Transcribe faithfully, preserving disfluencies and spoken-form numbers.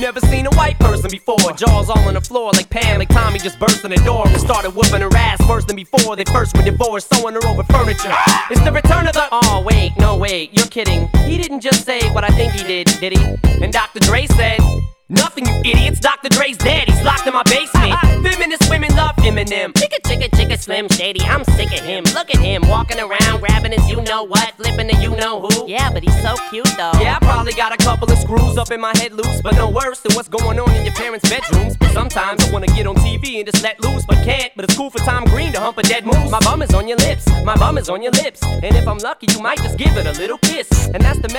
never seen a white person before. Jaws all on the floor like Pam, like Tommy just burst in the door and started whooping her ass worse than before. They first were divorced, sewing her over furniture. It's the return of the... Oh, wait, no, wait, you're kidding. He didn't just say what I think he did, did he? And Doctor Dre said... Nothing, you idiots. Doctor Dre's dead. He's locked in my basement. Feminist women love Eminem. Chicka, chicka, chicka, Slim Shady. I'm sick of him. Look at him walking around, grabbing his you-know-what, flipping the you-know-who. Yeah, but he's so cute, though. Yeah, I probably got a couple of screws up in my head loose, but no worse than what's going on in your parents' bedrooms. Sometimes I wanna get on T V and just let loose, but can't. But it's cool for Tom Green to hump a dead moose. My bum is on your lips. My bum is on your lips. And if I'm lucky, you might just give it a little kiss. And that's the